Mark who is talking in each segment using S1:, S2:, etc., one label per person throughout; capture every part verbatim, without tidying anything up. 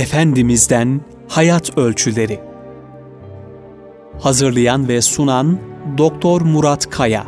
S1: Efendimiz'den Hayat Ölçüleri. Hazırlayan ve sunan Doktor Murat Kaya.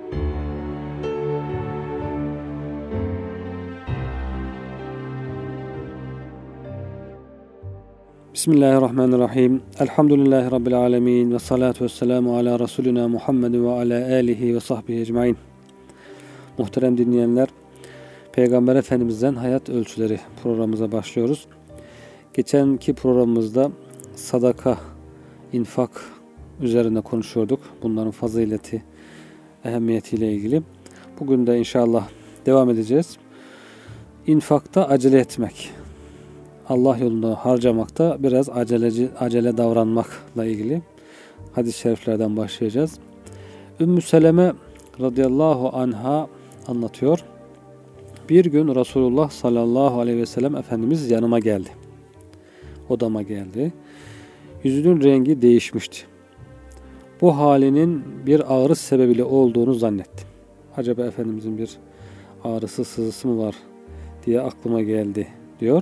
S2: Bismillahirrahmanirrahim. Elhamdülillahi Rabbil alemin. Ve salatu ve selamu ala Resulina Muhammed ve ala alihi ve sahbihi ecmain. Muhterem dinleyenler, Peygamber Efendimiz'den Hayat Ölçüleri programımıza başlıyoruz. Geçenki programımızda sadaka, infak üzerine konuşuyorduk. Bunların fazileti, ehemmiyetiyle ilgili. Bugün de inşallah devam edeceğiz. İnfakta acele etmek. Allah yolunda harcamakta biraz aceleci, acele davranmakla ilgili hadis-i şeriflerden başlayacağız. Ümmü Seleme radıyallahu anha anlatıyor. Bir gün Resulullah sallallahu aleyhi ve sellem Efendimiz yanıma geldi. Odama geldi. Yüzünün rengi değişmişti. Bu halinin bir ağrı sebebiyle olduğunu zannettim. Acaba Efendimizin bir ağrısı, sızısı mı var diye aklıma geldi diyor.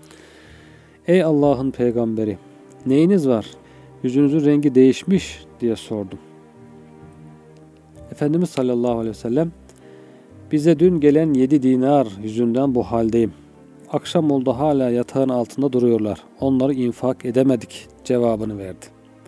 S2: Ey Allah'ın peygamberi, neyiniz var? Yüzünüzün rengi değişmiş diye sordum. Efendimiz sallallahu aleyhi ve sellem, bize dün gelen yedi dinar yüzünden bu haldeyim. Akşam oldu hala yatağın altında duruyorlar. Onları infak edemedik cevabını verdi.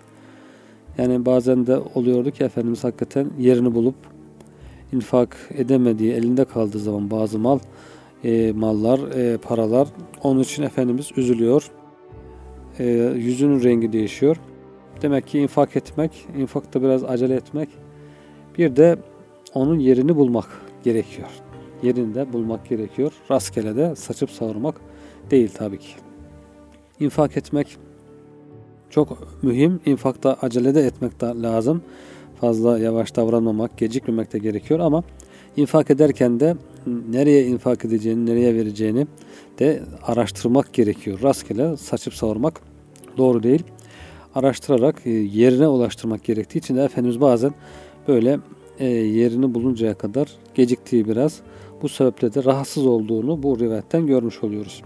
S2: Yani bazen de oluyordu ki Efendimiz hakikaten yerini bulup infak edemediği, elinde kaldığı zaman bazı mal, e, mallar, e, paralar, onun için Efendimiz üzülüyor. E, yüzünün rengi değişiyor. Demek ki infak etmek, infakta biraz acele etmek, bir de onun yerini bulmak gerekiyor. Yerinde bulmak gerekiyor. Rastgele de saçıp savurmak değil tabii ki. İnfak etmek çok mühim. İnfakta acele de etmek de lazım. Fazla yavaş davranmamak, gecikmemek de gerekiyor ama infak ederken de nereye infak edeceğini, nereye vereceğini de araştırmak gerekiyor. Rastgele saçıp savurmak doğru değil. Araştırarak yerine ulaştırmak gerektiği için de Efendimiz bazen böyle e, yerini buluncaya kadar geciktiği biraz. Bu sebeple de rahatsız olduğunu bu rivayetten görmüş oluyoruz.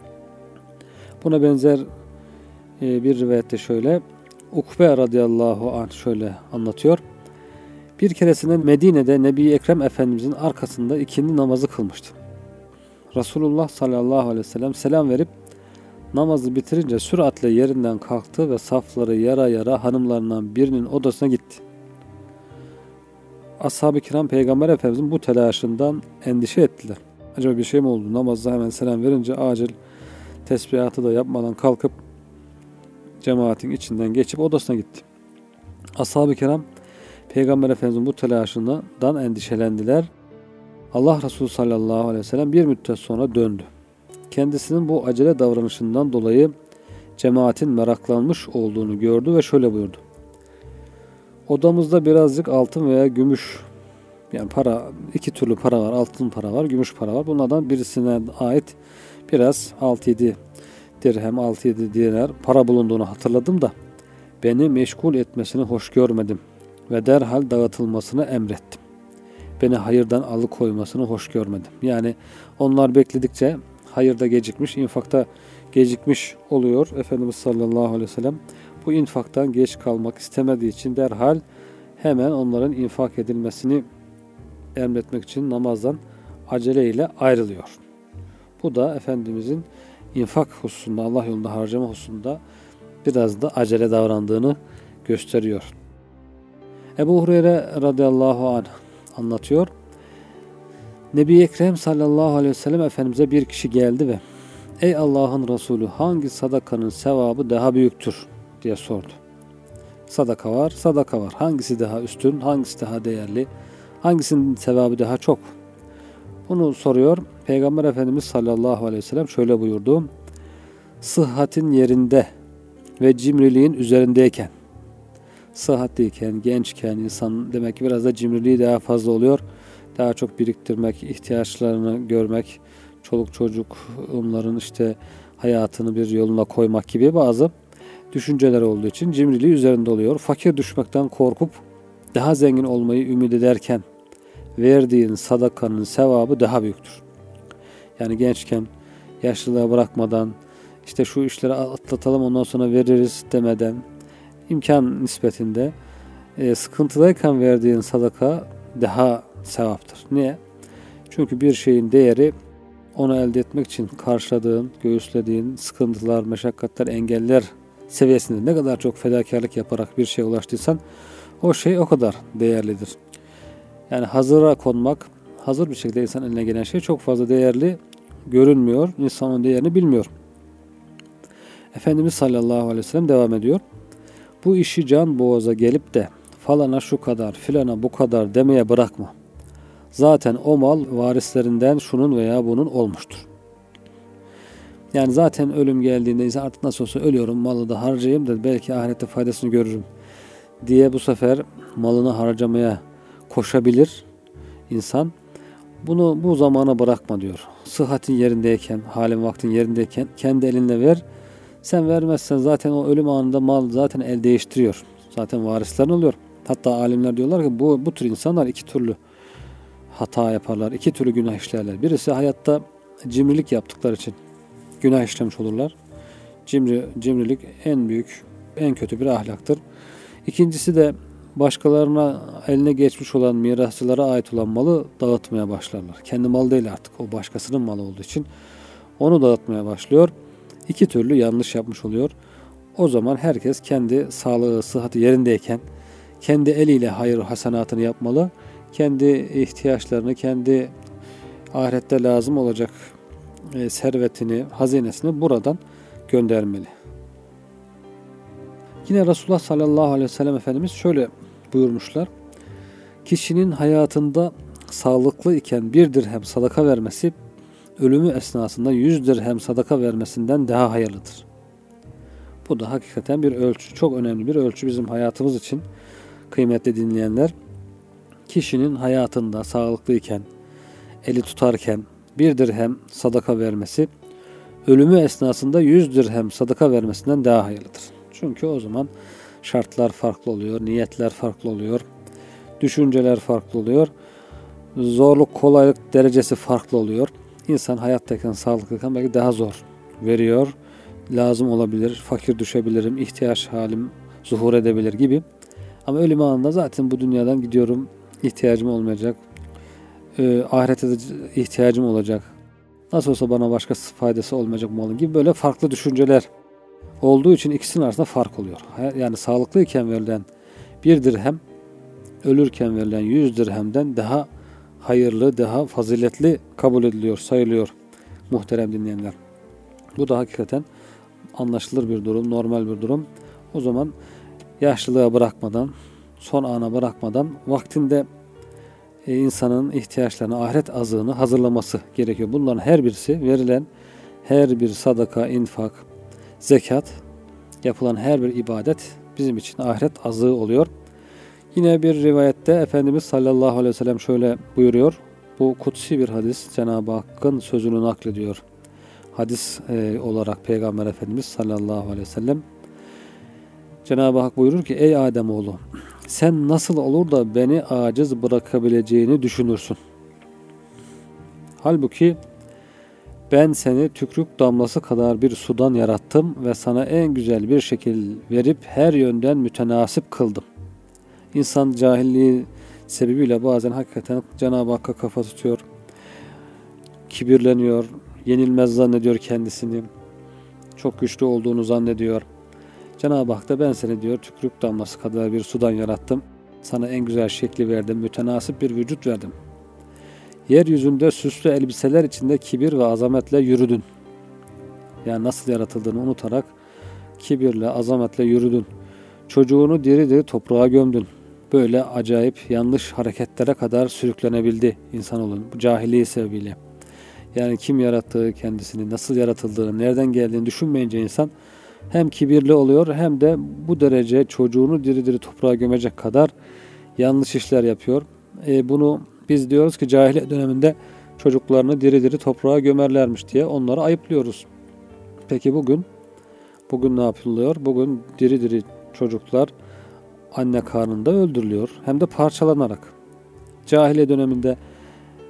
S2: Buna benzer e, bir rivayette şöyle, Ukbe radıyallahu anh şöyle anlatıyor. Bir keresinde Medine'de Nebi Ekrem Efendimizin arkasında ikindi namazı kılmıştı. Resulullah sallallahu aleyhi ve sellem selam verip namazı bitirince süratle yerinden kalktı ve safları yara yara hanımlarından birinin odasına gitti. Ashab-ı kiram Peygamber Efendimizin bu telaşından endişe ettiler. Acaba bir şey mi oldu? Namazda hemen selam verince acil tesbihatı da yapmadan kalkıp cemaatin içinden geçip odasına gitti. Ashab-ı kiram Peygamber Efendimizin bu telaşından endişelendiler. Allah Resulü sallallahu aleyhi ve sellem bir müddet sonra döndü. Kendisinin bu acele davranışından dolayı cemaatin meraklanmış olduğunu gördü ve şöyle buyurdu. Odamızda birazcık altın veya gümüş, yani para, iki türlü para var. Altın para var, gümüş para var. Bunlardan birisine ait biraz altı yedi dirhem, altı yedi dinar para bulunduğunu hatırladım da beni meşgul etmesini hoş görmedim ve derhal dağıtılmasını emrettim. Beni hayırdan alıkoymasını hoş görmedim. Yani onlar bekledikçe hayırda gecikmiş, infakta gecikmiş oluyor. Efendimiz sallallahu aleyhi ve sellem bu infaktan geç kalmak istemediği için derhal hemen onların infak edilmesini emretmek için namazdan aceleyle ayrılıyor. Bu da Efendimizin infak hususunda, Allah yolunda harcama hususunda biraz da acele davrandığını gösteriyor. Ebu Hureyre radıyallahu anh anlatıyor. Nebi Ekrem sallallahu aleyhi ve sellem Efendimiz'e bir kişi geldi ve ey Allah'ın Resulü, hangi sadakanın sevabı daha büyüktür diye sordu. Sadaka var, sadaka var. Hangisi daha üstün, hangisi daha değerli, hangisinin sevabı daha çok? Bunu soruyor. Peygamber Efendimiz sallallahu aleyhi ve sellem şöyle buyurdu. Sıhhatin yerinde ve cimriliğin üzerindeyken, sıhhatliyken, gençken insan demek ki biraz da cimriliği daha fazla oluyor. Daha çok biriktirmek, ihtiyaçlarını görmek, çoluk çocuk onların işte hayatını bir yoluna koymak gibi bazı düşünceler olduğu için cimriliği üzerinde oluyor. Fakir düşmekten korkup daha zengin olmayı ümit ederken verdiğin sadakanın sevabı daha büyüktür. Yani gençken yaşlılığa bırakmadan işte şu işleri atlatalım ondan sonra veririz demeden, imkan nispetinde e, sıkıntıdayken verdiğin sadaka daha sevaptır. Niye? Çünkü bir şeyin değeri onu elde etmek için karşıladığın, göğüslediğin sıkıntılar, meşakkatler, engeller seviyesinde ne kadar çok fedakarlık yaparak bir şeye ulaştıysan o şey o kadar değerlidir. Yani hazıra konmak, hazır bir şekilde insan eline gelen şey çok fazla değerli görünmüyor. İnsan onun değerini bilmiyor. Efendimiz sallallahu aleyhi ve sellem devam ediyor. Bu işi can boğaza gelip de falana şu kadar, filana bu kadar demeye bırakma. Zaten o mal varislerinden şunun veya bunun olmuştur. Yani zaten ölüm geldiğinde insan artık nasıl olsa ölüyorum, malı da harcayayım da belki ahirette faydasını görürüm diye bu sefer malını harcamaya koşabilir insan. Bunu bu zamana bırakma diyor. Sıhhatin yerindeyken, halin vaktin yerindeyken kendi elinle ver. Sen vermezsen zaten o ölüm anında mal zaten el değiştiriyor. Zaten varislerin oluyor. Hatta alimler diyorlar ki bu, bu tür insanlar iki türlü hata yaparlar. İki türlü günah işlerler. Birisi hayatta cimrilik yaptıkları için günah işlemiş olurlar. Cimri, cimrilik en büyük, en kötü bir ahlaktır. İkincisi de başkalarına eline geçmiş olan mirasçılara ait olan malı dağıtmaya başlarlar. Kendi malı değil artık. O başkasının malı olduğu için onu dağıtmaya başlıyor. İki türlü yanlış yapmış oluyor. O zaman herkes kendi sağlığı, sıhhati yerindeyken kendi eliyle hayır hasenatını yapmalı. Kendi ihtiyaçlarını, kendi ahirette lazım olacak e, servetini, hazinesini buradan göndermeli. Yine Resulullah sallallahu aleyhi ve sellem Efendimiz şöyle buyurmuşlar. Kişinin hayatında sağlıklı iken bir dirhem sadaka vermesi, ölümü esnasında yüz dirhem sadaka vermesinden daha hayırlıdır. Bu da hakikaten bir ölçü, çok önemli bir ölçü bizim hayatımız için kıymetli dinleyenler. Kişinin hayatında sağlıklıyken, eli tutarken bir dirhem sadaka vermesi, ölümü esnasında yüz dirhem sadaka vermesinden daha hayırlıdır. Çünkü o zaman şartlar farklı oluyor, niyetler farklı oluyor, düşünceler farklı oluyor, zorluk, kolaylık derecesi farklı oluyor. İnsan hayattayken, sağlıklıyken belki daha zor veriyor, lazım olabilir, fakir düşebilirim, ihtiyaç halim zuhur edebilir gibi. Ama ölüm anında zaten bu dünyadan gidiyorum, ihtiyacım olmayacak, e, ahirete de ihtiyacım olacak, nasıl olsa bana başka faydası olmayacak malın gibi böyle farklı düşünceler olduğu için ikisinin arasında fark oluyor. Yani sağlıklıyken verilen bir dirhem, ölürken verilen yüz dirhemden daha hayırlı, daha faziletli kabul ediliyor, sayılıyor muhterem dinleyenler. Bu da hakikaten anlaşılır bir durum, normal bir durum. O zaman yaşlılığa bırakmadan, son ana bırakmadan vaktinde e, insanın ihtiyaçlarını, ahiret azığını hazırlaması gerekiyor. Bunların her birisi verilen her bir sadaka, infak, zekat, yapılan her bir ibadet bizim için ahiret azığı oluyor. Yine bir rivayette Efendimiz sallallahu aleyhi ve sellem şöyle buyuruyor. Bu kutsi bir hadis, Cenab-ı Hakk'ın sözünü naklediyor. Hadis e, olarak Peygamber Efendimiz sallallahu aleyhi ve sellem Cenab-ı Hak buyurur ki ey Ademoğlu sen nasıl olur da beni aciz bırakabileceğini düşünürsün. Halbuki ben seni tükrük damlası kadar bir sudan yarattım ve sana en güzel bir şekil verip her yönden mütenasip kıldım. İnsan cahilliği sebebiyle bazen hakikaten Cenab-ı Hakk'a kafa tutuyor, kibirleniyor, yenilmez zannediyor kendisini, çok güçlü olduğunu zannediyor. Cenab-ı Hak da ben seni diyor tükrük damlası kadar bir sudan yarattım, sana en güzel şekli verdim, mütenasip bir vücut verdim. Yeryüzünde süslü elbiseler içinde kibir ve azametle yürüdün. Yani nasıl yaratıldığını unutarak kibirle, azametle yürüdün. Çocuğunu diri diri toprağa gömdün. Böyle acayip yanlış hareketlere kadar sürüklenebildi insanoğlu bu cahilliği sebebiyle. Yani kim yarattığı kendisini, nasıl yaratıldığını, nereden geldiğini düşünmeyince insan hem kibirli oluyor hem de bu derece çocuğunu diri diri toprağa gömecek kadar yanlış işler yapıyor. E bunu biz diyoruz ki cahiliye döneminde çocuklarını diri diri toprağa gömerlermiş diye onları ayıplıyoruz. Peki bugün? Bugün ne yapılıyor? Bugün diri diri çocuklar anne karnında öldürülüyor. Hem de parçalanarak. Cahiliye döneminde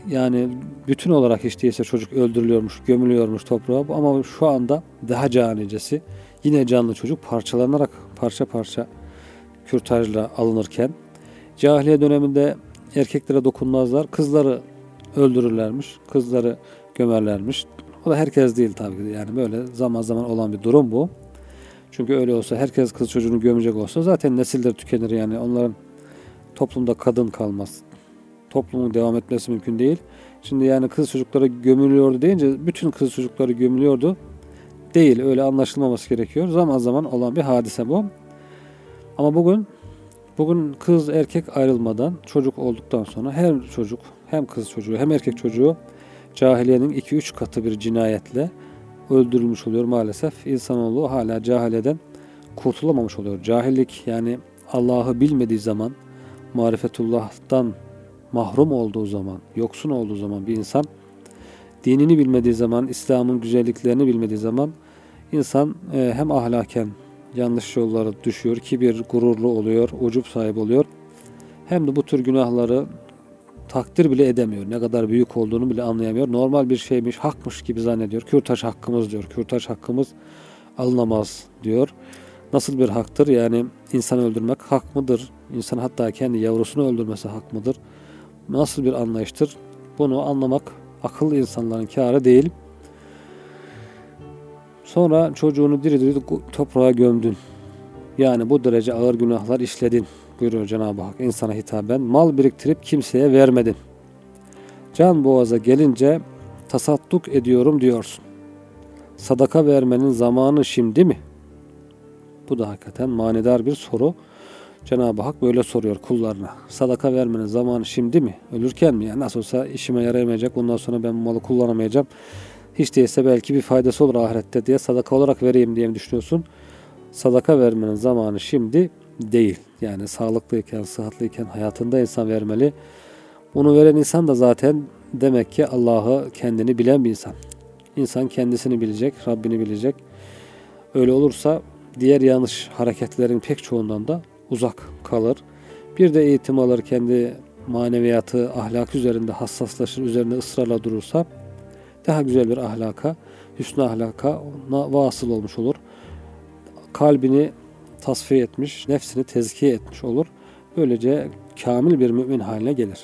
S2: yani bütün olarak hiç değilse çocuk öldürülüyormuş, gömülüyormuş toprağa, ama şu anda daha canicesi yine canlı çocuk parçalanarak parça parça kürtajla alınırken, cahiliye döneminde erkeklere dokunmazlar, kızları öldürürlermiş, kızları gömerlermiş. O da herkes değil tabii ki, yani böyle zaman zaman olan bir durum bu. Çünkü öyle olsa, herkes kız çocuğunu gömecek olsa zaten nesiller tükenir, yani onların toplumda kadın kalmaz. Toplumun devam etmesi mümkün değil. Şimdi yani kız çocukları gömülüyordu deyince bütün kız çocukları gömülüyordu değil, öyle anlaşılmaması gerekiyor. Zaman zaman olan bir hadise bu. Ama bugün bugün kız erkek ayrılmadan, çocuk olduktan sonra her çocuk, hem kız çocuğu hem erkek çocuğu cahiliyenin iki üç katı bir cinayetle öldürülmüş oluyor maalesef. İnsanoğlu hala cahiliyeden kurtulamamış oluyor. Cahillik, yani Allah'ı bilmediği zaman, marifetullah'tan mahrum olduğu zaman, yoksun olduğu zaman bir insan, dinini bilmediği zaman, İslam'ın güzelliklerini bilmediği zaman insan e, hem ahlaken yanlış yollara düşüyor, kibir, gururlu oluyor, ucup sahibi oluyor. Hem de bu tür günahları takdir bile edemiyor. Ne kadar büyük olduğunu bile anlayamıyor. Normal bir şeymiş, hakmış gibi zannediyor. Kürtaj hakkımız diyor. Kürtaj hakkımız alınamaz diyor. Nasıl bir haktır? Yani insan öldürmek hak mıdır? İnsan hatta kendi yavrusunu öldürmesi hak mıdır? Nasıl bir anlayıştır? Bunu anlamak akıllı insanların kârı değil. Sonra çocuğunu diri diri toprağa gömdün. Yani bu derece ağır günahlar işledin buyuruyor Cenab-ı Hak insana hitaben. Mal biriktirip kimseye vermedin. Can boğaza gelince tasadduk ediyorum diyorsun. Sadaka vermenin zamanı şimdi mi? Bu da hakikaten manidar bir soru. Cenab-ı Hak böyle soruyor kullarına. Sadaka vermenin zamanı şimdi mi? Ölürken mi? Yani nasıl olsa işime yarayamayacak. Bundan sonra ben malı kullanamayacağım. Hiç değilse belki bir faydası olur ahirette diye sadaka olarak vereyim diye mi düşünüyorsun? Sadaka vermenin zamanı şimdi değil. Yani sağlıklıyken, sıhhatlıyken, hayatında insan vermeli. Bunu veren insan da zaten demek ki Allah'ı, kendini bilen bir insan. İnsan kendisini bilecek, Rabbini bilecek. Öyle olursa diğer yanlış hareketlerin pek çoğundan da uzak kalır. Bir de eğitim alır, kendi maneviyatı, ahlak üzerinde hassaslaşır, üzerinde ısrarla durursa daha güzel bir ahlaka, hüsnü ahlaka vasıl olmuş olur. Kalbini tasfiye etmiş, nefsini tezkiye etmiş olur. Böylece kamil bir mümin haline gelir.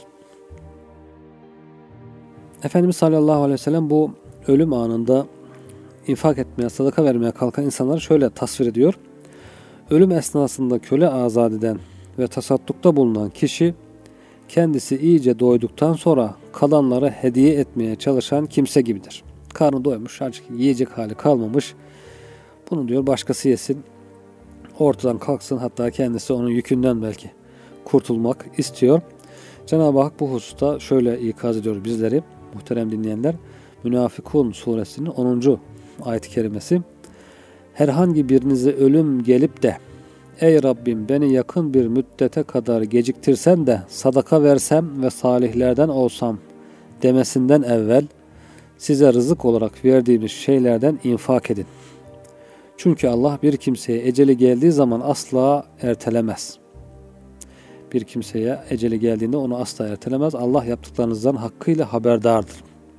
S2: Efendimiz sallallahu aleyhi ve sellem bu ölüm anında infak etmeye, sadaka vermeye kalkan insanları şöyle tasvir ediyor. Ölüm esnasında köle azat eden ve tasaddukta bulunan kişi kendisi iyice doyduktan sonra kalanları hediye etmeye çalışan kimse gibidir. Karnı doymuş, artık yiyecek hali kalmamış. Bunu diyor başkası yesin, ortadan kalksın, hatta kendisi onun yükünden belki kurtulmak istiyor. Cenab-ı Hak bu hususta şöyle ikaz ediyor bizleri, muhterem dinleyenler. Münafıkun suresinin onuncu ayet-i kerimesi. Herhangi birinize ölüm gelip de ey Rabbim beni yakın bir müddete kadar geciktirsen de sadaka versem ve salihlerden olsam demesinden evvel size rızık olarak verdiğimiz şeylerden infak edin. Çünkü Allah bir kimseye eceli geldiği zaman asla ertelemez. Bir kimseye eceli geldiğinde onu asla ertelemez. Allah yaptıklarınızdan hakkıyla haberdardır.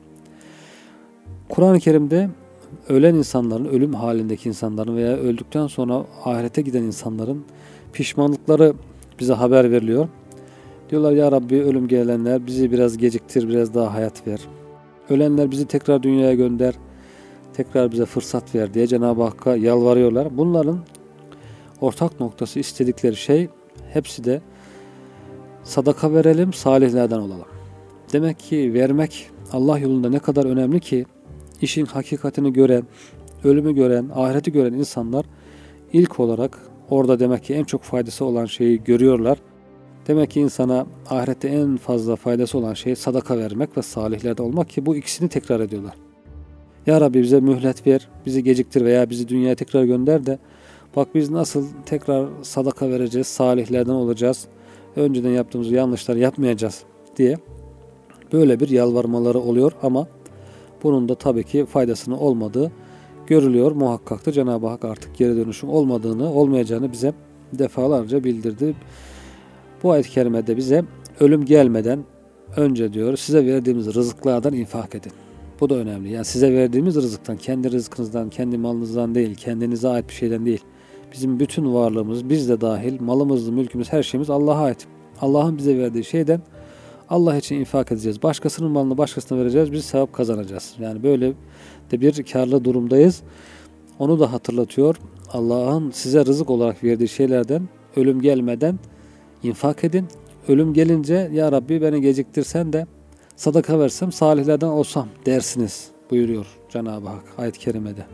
S2: Kur'an-ı Kerim'de ölen insanların, ölüm halindeki insanların veya öldükten sonra ahirete giden insanların pişmanlıkları bize haber veriliyor. Diyorlar ya Rabbi, ölüm gelenler bizi biraz geciktir, biraz daha hayat ver. Ölenler bizi tekrar dünyaya gönder, tekrar bize fırsat ver diye Cenab-ı Hakk'a yalvarıyorlar. Bunların ortak noktası, istedikleri şey hepsi de sadaka verelim, salihlerden olalım. Demek ki vermek Allah yolunda ne kadar önemli ki işin hakikatini gören, ölümü gören, ahireti gören insanlar ilk olarak orada demek ki en çok faydası olan şeyi görüyorlar. Demek ki insana ahirette en fazla faydası olan şey sadaka vermek ve salihlerde olmak ki bu ikisini tekrar ediyorlar. Ya Rabbi bize mühlet ver, bizi geciktir veya bizi dünyaya tekrar gönder de bak biz nasıl tekrar sadaka vereceğiz, salihlerden olacağız, önceden yaptığımız yanlışları yapmayacağız diye böyle bir yalvarmaları oluyor ama bunun da tabii ki faydasının olmadığı görülüyor. Muhakkak da Cenab-ı Hak artık geri dönüşün olmadığını, olmayacağını bize defalarca bildirdi. Bu ayet-i kerimede bize ölüm gelmeden önce diyor size verdiğimiz rızıklardan infak edin. Bu da önemli. Yani size verdiğimiz rızıktan, kendi rızkınızdan, kendi malınızdan değil, kendinize ait bir şeyden değil. Bizim bütün varlığımız, biz de dahil, malımız, mülkümüz, her şeyimiz Allah'a ait. Allah'ın bize verdiği şeyden Allah için infak edeceğiz. Başkasının malını başkasına vereceğiz, biz sevap kazanacağız. Yani böyle de bir karlı durumdayız. Onu da hatırlatıyor. Allah'ın size rızık olarak verdiği şeylerden ölüm gelmeden infak edin. Ölüm gelince ya Rabbi beni geciktirsen de sadaka versem salihlerden olsam dersiniz buyuruyor Cenab-ı Hak ayet-i kerimede.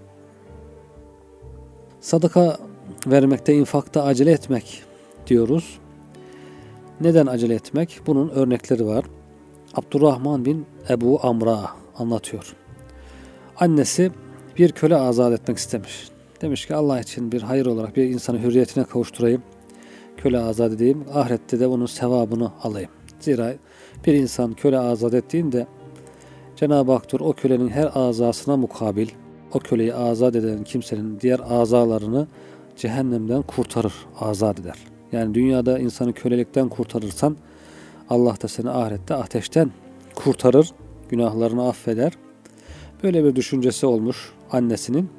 S2: Sadaka vermekte, infakta acele etmek diyoruz. Neden acele etmek? Bunun örnekleri var. Abdurrahman bin Ebu Amra anlatıyor. Annesi bir köle azat etmek istemiş. Demiş ki Allah için bir hayır olarak bir insanı hürriyetine kavuşturayım. Köle azat edeyim. Ahirette de bunun sevabını alayım. Zira bir insan köle azat ettiğinde Cenab-ı Hak diyor, o kölenin her azasına mukabil o köleyi azat eden kimsenin diğer azalarını cehennemden kurtarır, azat eder. Yani dünyada insanı kölelikten kurtarırsan Allah da seni ahirette ateşten kurtarır, günahlarını affeder. Böyle bir düşüncesi olmuş annesinin.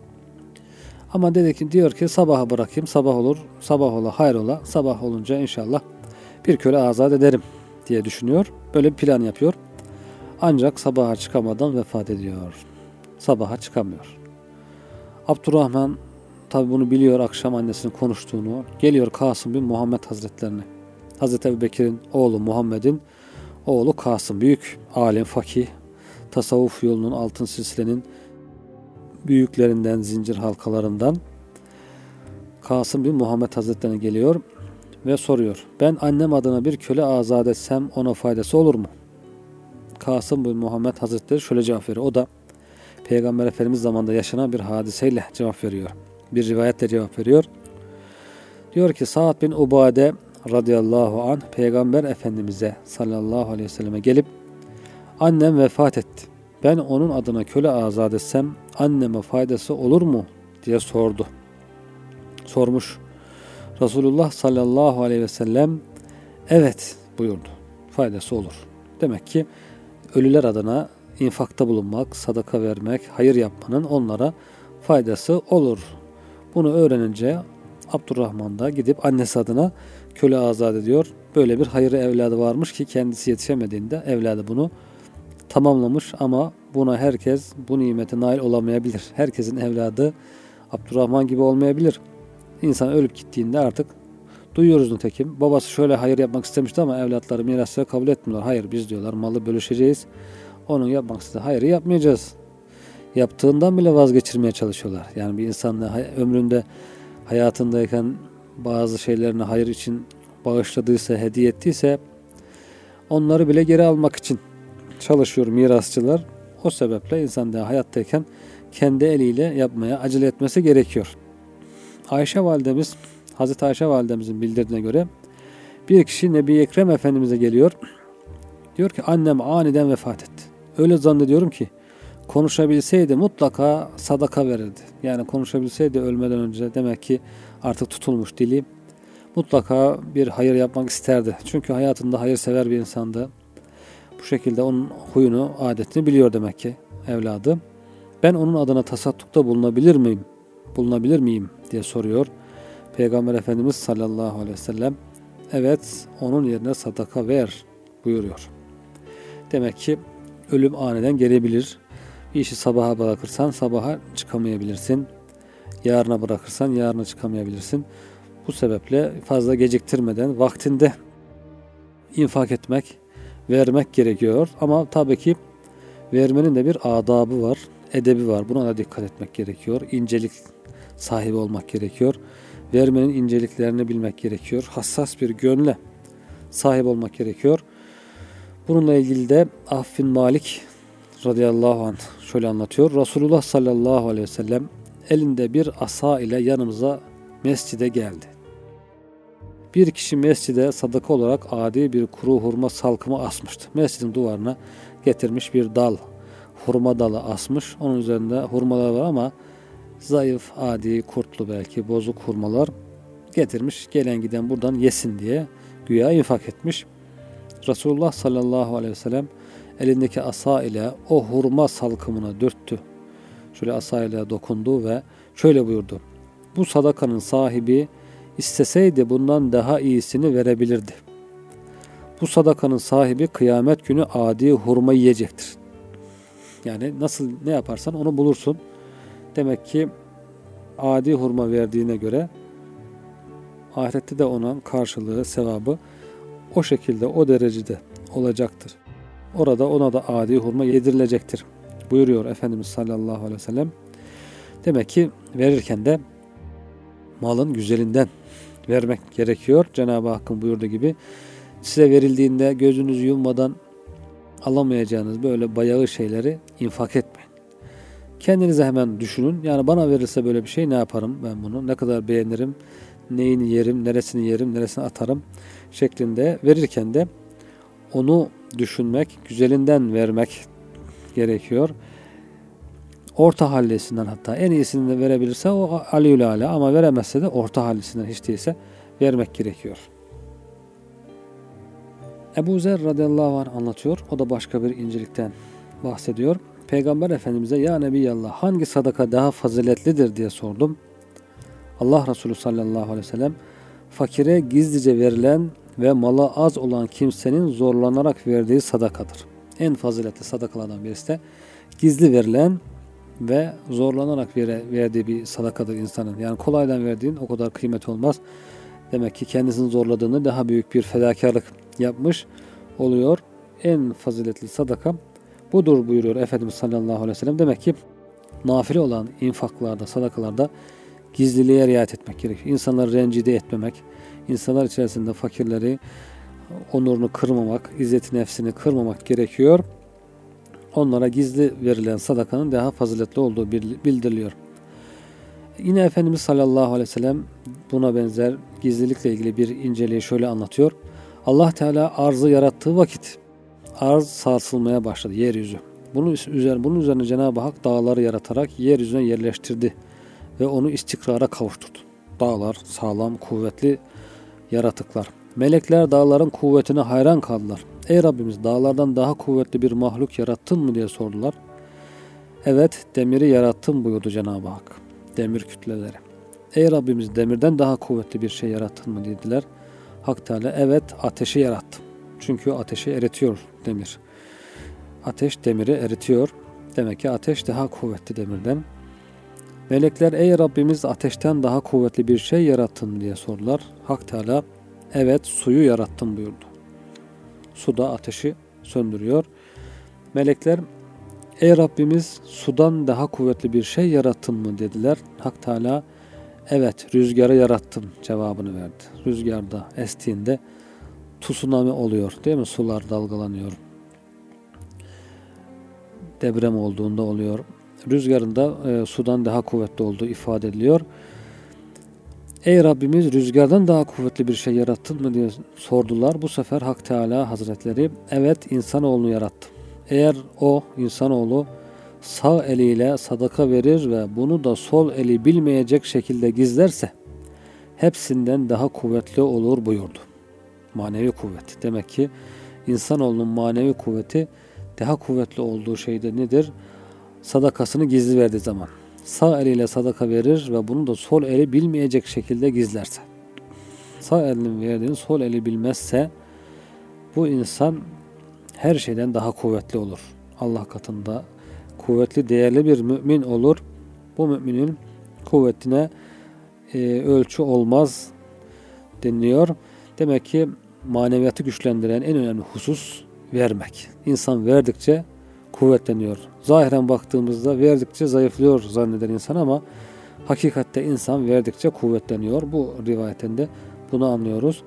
S2: Ama dedi ki, diyor ki sabaha bırakayım, sabah olur, sabah ola, hayrola, sabah olunca inşallah bir köle azat ederim diye düşünüyor. Böyle bir plan yapıyor. Ancak sabaha çıkamadan vefat ediyor. Sabaha çıkamıyor. Abdurrahman tabi bunu biliyor, akşam annesinin konuştuğunu. Geliyor Kasım bin Muhammed Hazretlerine. Hazreti Ebubekir'in oğlu Muhammed'in oğlu Kasım. Büyük alim, fakih, tasavvuf yolunun, altın silsilenin büyüklerinden, zincir halkalarından Kasım bin Muhammed Hazretlerine geliyor ve soruyor. Ben annem adına bir köle azat etsem ona faydası olur mu? Kasım bin Muhammed Hazretleri şöyle cevap veriyor. O da Peygamber Efendimiz zamanında yaşanan bir hadiseyle cevap veriyor. Bir rivayetle cevap veriyor. Diyor ki Sa'd bin Ubade radıyallahu anh Peygamber Efendimiz'e sallallahu aleyhi ve selleme gelip annem vefat etti. Ben onun adına köle azat etsem anneme faydası olur mu diye sordu. Sormuş. Resulullah sallallahu aleyhi ve sellem evet buyurdu. Faydası olur. Demek ki ölüler adına infakta bulunmak, sadaka vermek, hayır yapmanın onlara faydası olur. Bunu öğrenince Abdurrahman da gidip annesi adına köle azat ediyor. Böyle bir hayırlı evladı varmış ki kendisi yetişemediğinde evladı bunu tamamlamış ama buna herkes bu nimete nail olamayabilir. Herkesin evladı Abdurrahman gibi olmayabilir. İnsan ölüp gittiğinde artık duyuyoruz nitekim. Babası şöyle hayır yapmak istemişti ama evlatları mirasları kabul etmiyorlar. Hayır biz diyorlar malı bölüşeceğiz. Onun yapmak istediği hayrı yapmayacağız. Yaptığından bile vazgeçirmeye çalışıyorlar. Yani bir insan ömründe hayatındayken bazı şeylerini hayır için bağışladıysa, hediye ettiyse onları bile geri almak için çalışıyor mirasçılar. O sebeple insan da hayattayken kendi eliyle yapmaya acele etmesi gerekiyor. Ayşe validemiz, Hazreti Ayşe validemizin bildirdiğine göre bir kişi Nebi Ekrem Efendimiz'e geliyor. Diyor ki annem aniden vefat etti. Öyle zannediyorum ki konuşabilseydi mutlaka sadaka verirdi. Yani konuşabilseydi ölmeden önce demek ki artık tutulmuş dili. Mutlaka bir hayır yapmak isterdi. Çünkü hayatında hayırsever bir insandı. Bu şekilde onun huyunu, adetini biliyor demek ki evladı. Ben onun adına tasaddukta bulunabilir miyim? Bulunabilir miyim diye soruyor. Peygamber Efendimiz sallallahu aleyhi ve sellem evet onun yerine sadaka ver buyuruyor. Demek ki ölüm aniden gelebilir. Bir işi sabaha bırakırsan sabaha çıkamayabilirsin. Yarına bırakırsan yarına çıkamayabilirsin. Bu sebeple fazla geciktirmeden vaktinde infak etmek, vermek gerekiyor. Ama tabii ki vermenin de bir adabı var, edebi var. Buna da dikkat etmek gerekiyor. İncelik sahibi olmak gerekiyor. Vermenin inceliklerini bilmek gerekiyor. Hassas bir gönle sahip olmak gerekiyor. Bununla ilgili de Avf bin Malik radıyallahu anh şöyle anlatıyor. Resulullah sallallahu aleyhi ve sellem elinde bir asa ile yanımıza mescide geldi. Bir kişi mescide sadaka olarak adi bir kuru hurma salkımı asmıştı. Mescidin duvarına getirmiş bir dal, hurma dalı asmış. Onun üzerinde hurmalar var ama zayıf, adi, kurtlu belki bozuk hurmalar getirmiş. Gelen giden buradan yesin diye güya infak etmiş. Resulullah sallallahu aleyhi ve sellem elindeki asa ile o hurma salkımına dürttü. Şöyle asa ile dokundu ve şöyle buyurdu. Bu sadakanın sahibi isteseydi bundan daha iyisini verebilirdi. Bu sadakanın sahibi kıyamet günü adi hurma yiyecektir. Yani nasıl ne yaparsan onu bulursun. Demek ki adi hurma verdiğine göre ahirette de onun karşılığı, sevabı o şekilde, o derecede olacaktır. Orada ona da adi hurma yedirilecektir buyuruyor Efendimiz sallallahu aleyhi ve sellem. Demek ki verirken de malın güzelinden vermek gerekiyor. Cenab-ı Hakk'ın buyurduğu gibi size verildiğinde gözünüzü yummadan alamayacağınız böyle bayağı şeyleri infak etmeyin. Kendinize hemen düşünün. Yani bana verirse böyle bir şey ne yaparım ben bunu? Ne kadar beğenirim? Neyini yerim? Neresini yerim? Neresini atarım? Şeklinde verirken de onu düşünmek, güzelinden vermek gerekiyor. Orta hallisinden, hatta en iyisini de verebilirse o aliyül ala, ama veremezse de orta hallisinden hiç değilse vermek gerekiyor. Ebu Zer radıyallahu anh anlatıyor. O da başka bir incelikten bahsediyor. Peygamber Efendimiz'e ya Nebiyallah hangi sadaka daha faziletlidir diye sordum. Allah Resulü sallallahu aleyhi ve sellem fakire gizlice verilen ve mala az olan kimsenin zorlanarak verdiği sadakadır. En faziletli sadakalardan birisi de gizli verilen ve zorlanarak verdiği bir sadakadır insanın. Yani kolaydan verdiğin o kadar kıymet olmaz. Demek ki kendisini zorladığını daha büyük bir fedakarlık yapmış oluyor. En faziletli sadaka budur buyuruyor Efendimiz sallallahu aleyhi ve sellem. Demek ki nafile olan infaklarda, sadakalarda gizliliğe riayet etmek gerekiyor. İnsanları rencide etmemek, insanlar içerisinde fakirleri, onurunu kırmamak, izzeti nefsini kırmamak gerekiyor. Onlara gizli verilen sadakanın daha faziletli olduğu bildiriliyor. Yine Efendimiz sallallahu aleyhi ve sellem buna benzer gizlilikle ilgili bir inceliği şöyle anlatıyor. Allah Teala arzı yarattığı vakit arz sarsılmaya başladı, yeryüzü. Bunun üzerine, bunun üzerine Cenab-ı Hak dağları yaratarak yeryüzüne yerleştirdi ve onu istikrara kavuşturdu. Dağlar sağlam, kuvvetli yaratıklar. Melekler dağların kuvvetine hayran kaldılar. Ey Rabbimiz, dağlardan daha kuvvetli bir mahluk yarattın mı diye sordular. Evet, demiri yarattın buyurdu Cenab-ı Hak. Demir kütleleri. Ey Rabbimiz, demirden daha kuvvetli bir şey yarattın mı dediler. Hak Teala evet, ateşi yarattım. Çünkü ateşi eritiyor demir. Ateş demiri eritiyor. Demek ki ateş daha kuvvetli demirden. Melekler ey Rabbimiz, ateşten daha kuvvetli bir şey yarattın diye sordular. Hak Teala evet, suyu yarattım buyurdu. Su da ateşi söndürüyor. Melekler ey Rabbimiz, sudan daha kuvvetli bir şey yarattın mı dediler. Hak Teala evet, rüzgarı yarattım cevabını verdi. Rüzgarda estiğinde tsunami oluyor değil mi? Sular dalgalanıyor. Deprem olduğunda oluyor. Rüzgarın da e, sudan daha kuvvetli olduğu ifade ediliyor. Ey Rabbimiz, rüzgardan daha kuvvetli bir şey yarattın mı diye sordular. Bu sefer Hak Teala Hazretleri evet, insanoğlunu yarattım. Eğer o insanoğlu sağ eliyle sadaka verir ve bunu da sol eli bilmeyecek şekilde gizlerse hepsinden daha kuvvetli olur buyurdu. Manevi kuvvet. Demek ki insanoğlunun manevi kuvveti daha kuvvetli olduğu şeyde nedir? Sadakasını gizli verdiği zaman. Sağ eliyle sadaka verir ve bunu da sol eli bilmeyecek şekilde gizlerse. Sağ elinin verdiğini sol eli bilmezse bu insan her şeyden daha kuvvetli olur. Allah katında kuvvetli, değerli bir mümin olur. Bu müminin kuvvetine e, ölçü olmaz deniliyor. Demek ki maneviyatı güçlendiren en önemli husus vermek. İnsan verdikçe kuvvetleniyor. Zahiren baktığımızda verdikçe zayıflıyor zanneder insan ama hakikatte insan verdikçe kuvvetleniyor. Bu rivayetten de bunu anlıyoruz.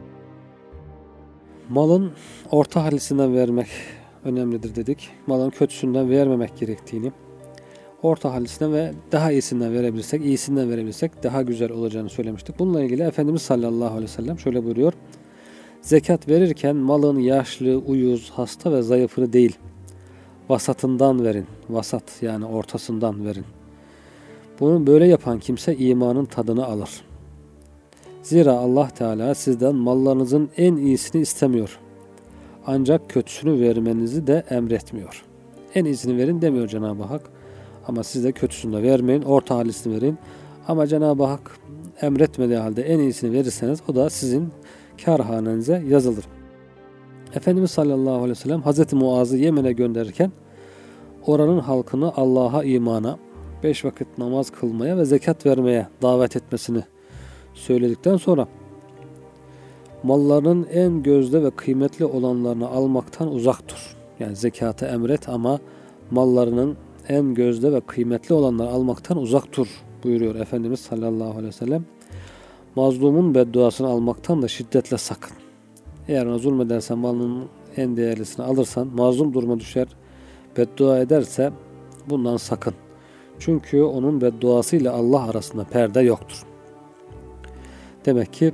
S2: Malın orta halisinden vermek önemlidir dedik. Malın kötüsünden vermemek gerektiğini, orta halisinden ve daha iyisinden verebilirsek, iyisinden verebilirsek daha güzel olacağını söylemiştik. Bununla ilgili Efendimiz sallallahu aleyhi ve sellem şöyle buyuruyor. Zekat verirken malın yaşlı, uyuz, hasta ve zayıfını değil, vasatından verin. Vasat yani ortasından verin. Bunu böyle yapan kimse imanın tadını alır. Zira Allah Teala sizden mallarınızın en iyisini istemiyor. Ancak kötüsünü vermenizi de emretmiyor. En iyisini verin demiyor Cenab-ı Hak. Ama siz de kötüsünü de vermeyin, orta halisini verin. Ama Cenab-ı Hak emretmediği halde en iyisini verirseniz o da sizin kârhanenize yazılır. Efendimiz sallallahu aleyhi ve sellem Hazreti Muaz'ı Yemen'e gönderirken oranın halkını Allah'a imana, beş vakit namaz kılmaya ve zekat vermeye davet etmesini söyledikten sonra mallarının en gözde ve kıymetli olanlarını almaktan uzak dur. Yani zekatı emret ama mallarının en gözde ve kıymetli olanları almaktan uzak dur buyuruyor Efendimiz sallallahu aleyhi ve sellem. Mazlumun bedduasını almaktan da şiddetle sakın. Eğer ona zulmedersen malının en değerlisini alırsan mazlum duruma düşer, beddua ederse bundan sakın. Çünkü onun bedduası ile Allah arasında perde yoktur. Demek ki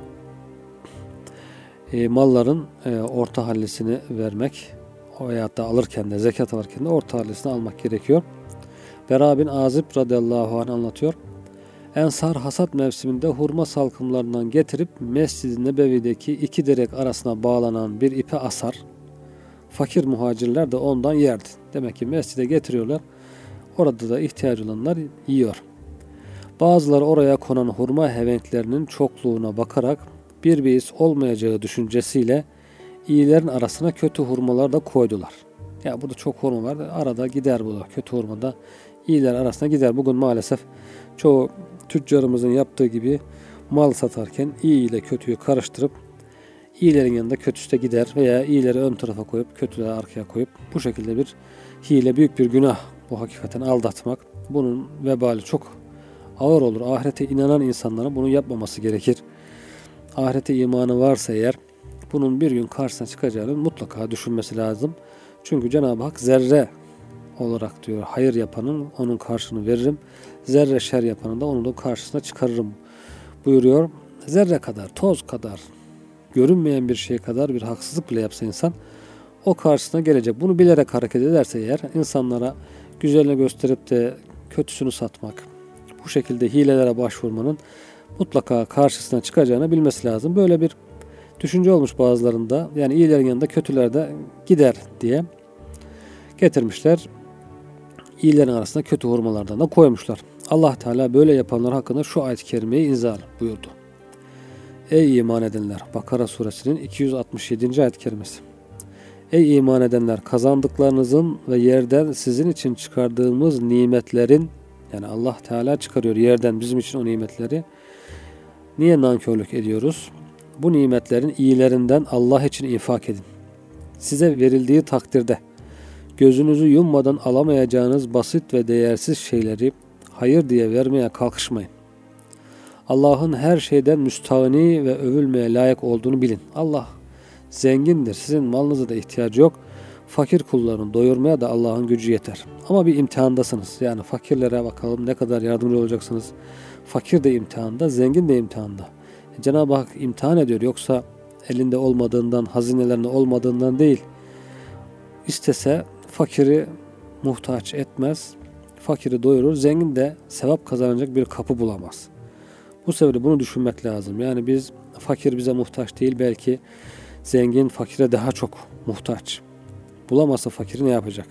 S2: e, malların e, orta hallisini vermek, o hayatta alırken de zekat alırken de orta hallisini almak gerekiyor. Bera bin Azib radıyallahu anh anlatıyor. Ensar hasat mevsiminde hurma salkımlarından getirip Mescid-i Nebevi'deki iki direk arasına bağlanan bir ipe asar. Fakir muhacirler de ondan yerdi. Demek ki mescide getiriyorlar. Orada da ihtiyacı olanlar yiyor. Bazıları oraya konan hurma hevenklerinin çokluğuna bakarak bir beis olmayacağı düşüncesiyle iyilerin arasına kötü hurmalar da koydular. Ya burada çok hurma var. Arada gider bu da. Kötü hurma da iyiler arasına gider. Bugün maalesef çoğu tüccarımızın yaptığı gibi mal satarken iyi ile kötüyü karıştırıp iyilerin yanında kötüsü de gider veya iyileri ön tarafa koyup kötüleri arkaya koyup bu şekilde bir hile, büyük bir günah bu, hakikaten aldatmak. Bunun vebali çok ağır olur. Ahirete inanan insanların bunu yapmaması gerekir. Ahirete imanı varsa eğer bunun bir gün karşısına çıkacağını mutlaka düşünmesi lazım. Çünkü Cenab-ı Hak zerre olarak diyor, hayır yapanın onun karşılığını veririm. Zerre şer yapanın da onun da karşısına çıkarırım buyuruyor. Zerre kadar, toz kadar, görünmeyen bir şey kadar bir haksızlık bile yapsa insan o karşısına gelecek. Bunu bilerek hareket ederse eğer insanlara güzelini gösterip de kötüsünü satmak, bu şekilde hilelere başvurmanın mutlaka karşısına çıkacağını bilmesi lazım. Böyle bir düşünce olmuş bazılarında. Yani iyilerin yanında kötüler de gider diye getirmişler. İyilerin arasında kötü hurmalardan da koymuşlar. Allah Teala böyle yapanlar hakkında şu ayet-i kerimeyi inzal buyurdu. Ey iman edenler! Bakara suresinin iki yüz altmış yedinci ayet-i kerimesi. Ey iman edenler! Kazandıklarınızın ve yerden sizin için çıkardığımız nimetlerin, yani Allah Teala çıkarıyor yerden bizim için o nimetleri. Niye nankörlük ediyoruz? Bu nimetlerin iyilerinden Allah için infak edin. Size verildiği takdirde gözünüzü yummadan alamayacağınız basit ve değersiz şeyleri hayır diye vermeye kalkışmayın. Allah'ın her şeyden müstahni ve övülmeye layık olduğunu bilin. Allah zengindir. Sizin malınıza da ihtiyacı yok. Fakir kullarını doyurmaya da Allah'ın gücü yeter. Ama bir imtihandasınız. Yani fakirlere bakalım ne kadar yardımcı olacaksınız. Fakir de imtihanda, zengin de imtihanda. Cenab-ı Hak imtihan ediyor. Yoksa elinde olmadığından, hazinelerinde olmadığından değil. İstese fakiri muhtaç etmez. Fakiri doyurur. Zengin de sevap kazanacak bir kapı bulamaz. Bu sebeple bunu düşünmek lazım. Yani biz, fakir bize muhtaç değil, belki zengin fakire daha çok muhtaç. Bulamazsa fakiri ne yapacak?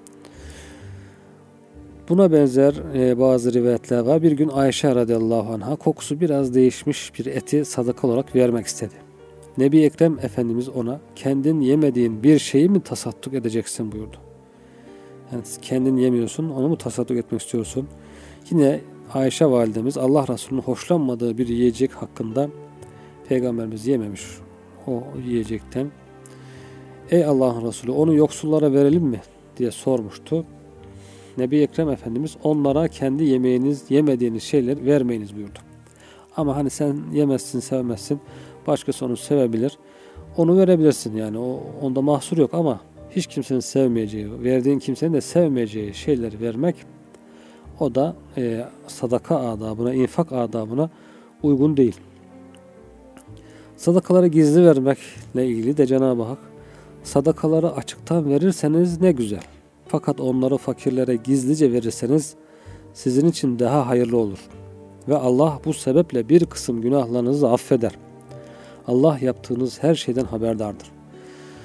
S2: Buna benzer e, bazı rivayetler var. Bir gün Ayşe radıyallahu anh'a kokusu biraz değişmiş bir eti sadaka olarak vermek istedi. Nebi Ekrem Efendimiz ona kendin yemediğin bir şeyi mi tasadduk edeceksin buyurdu. Yani kendin yemiyorsun, onu mu tasadduk etmek istiyorsun? Yine Ayşe validemiz Allah Resulü'nün hoşlanmadığı bir yiyecek hakkında, Peygamberimiz yememiş o yiyecekten. Ey Allah'ın Resulü, onu yoksullara verelim mi diye sormuştu. Nebi Ekrem Efendimiz onlara kendi yemeğiniz, yemediğiniz şeyler vermeyiniz buyurdu. Ama hani sen yemezsin, sevmezsin, başkası onu sevebilir. Onu verebilirsin, yani o, onda mahsur yok, ama hiç kimsenin sevmeyeceği, verdiğin kimsenin de sevmeyeceği şeyleri vermek, o da e, sadaka adabına, infak adabına uygun değil. Sadakaları gizli vermekle ilgili de Cenab-ı Hak, sadakaları açıktan verirseniz ne güzel. Fakat onları fakirlere gizlice verirseniz sizin için daha hayırlı olur. Ve Allah bu sebeple bir kısım günahlarınızı affeder. Allah yaptığınız her şeyden haberdardır.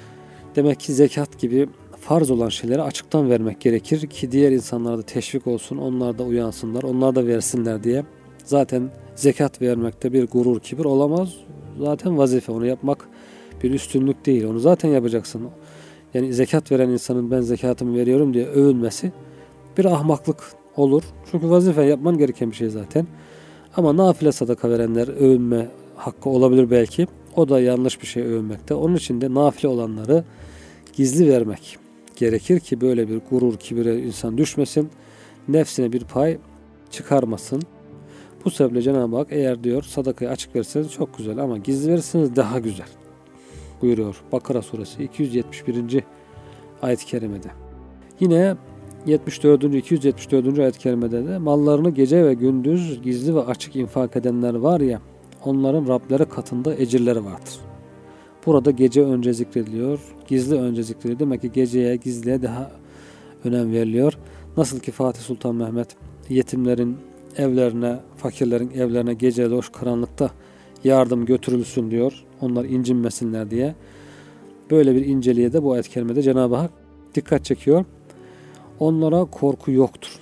S2: Demek ki zekat gibi farz olan şeyleri açıktan vermek gerekir ki diğer insanlara da teşvik olsun, onlar da uyansınlar, onlar da versinler diye. Zaten zekat vermekte bir gurur, kibir olamaz. Zaten vazife, onu yapmak bir üstünlük değil. Onu zaten yapacaksın. Yani zekat veren insanın ben zekatımı veriyorum diye övünmesi bir ahmaklık olur. Çünkü vazife yapman gereken bir şey zaten. Ama nafile sadaka verenler övünme hakkı olabilir belki. O da yanlış bir şey övünmekte. Onun için de nafile olanları gizli vermek gerekir ki böyle bir gurur, kibire insan düşmesin. Nefsine bir pay çıkarmasın. Bu sebeple Cenab-ı Hak eğer diyor sadakayı açık verirseniz çok güzel ama gizli verirseniz daha güzel buyuruyor. Bakara suresi iki yüz yetmiş birinci ayet-i kerimede. Yine yetmiş dördüncü iki yüz yetmiş dördüncü ayet-i kerimede de mallarını gece ve gündüz gizli ve açık infak edenler var ya, onların Rableri katında ecirleri vardır. Burada gece önce zikrediliyor, gizli önce zikrediliyor. Demek ki geceye, gizliye daha önem veriliyor. Nasıl ki Fatih Sultan Mehmet yetimlerin evlerine, fakirlerin evlerine gece loş karanlıkta yardım götürülsün diyor. Onlar incinmesinler diye. Böyle bir inceliğe de bu ayet-i kerimede Cenab-ı Hak dikkat çekiyor. Onlara korku yoktur.